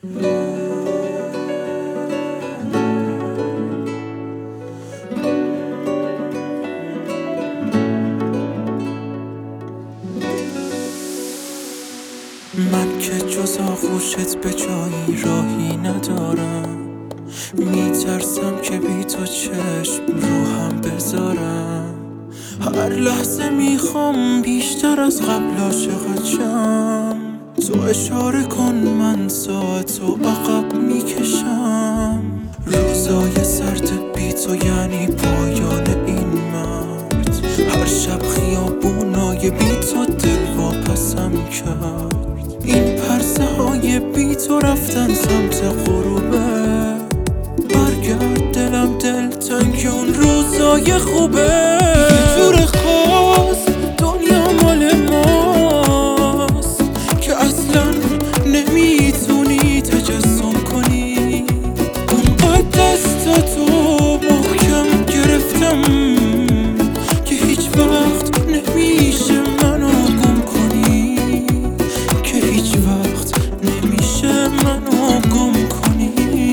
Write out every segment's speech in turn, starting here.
من که جز آغوشت به جایی راهی ندارم، میترسم که بی تو چشم رو هم بذارم. هر لحظه میخوام بیشتر از قبل عاشقت شم. تو اشاره کن من ساعتو عقب میکشم. روزای سرد بی تو یعنی پایان این مرد. هر شب خیابونای بی تو دل واپسم کرد. این پرسه های بی تو رفتن سمت غروبه. برگرد دلم دلتنگ اون روزای خوبه. یه جور خاص دنیا مال ماست که اصلا نمیتونی تجسم کنی. اونقدر دستاتو محکم گرفتم که هیچ وقت نمیشه منو گم کنی. که هیچ وقت نمیشه منو گم کنی.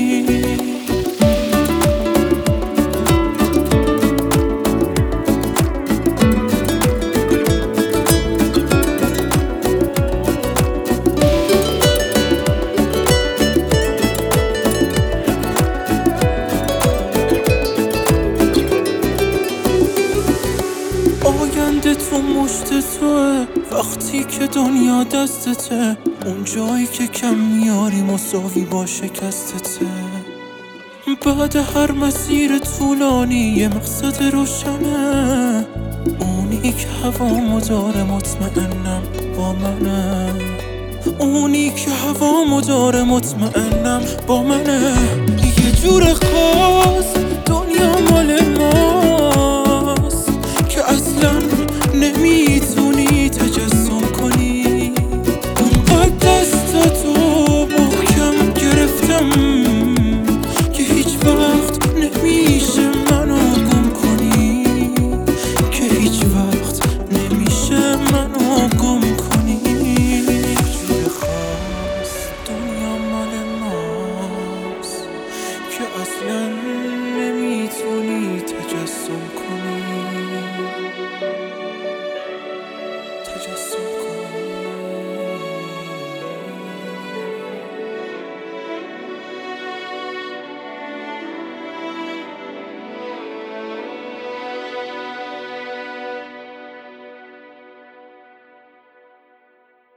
آینده تو مشت توه وقتی که دنیا دستته. اون جایی که کم میاری مساوی با شکستته. بعد هر مسیر طولانی یه مقصد روشنه. اونی که هوامو داره مطمئنم با منه. اونی که هوامو داره مطمئنم با منه. یه جور خاص دنیا مال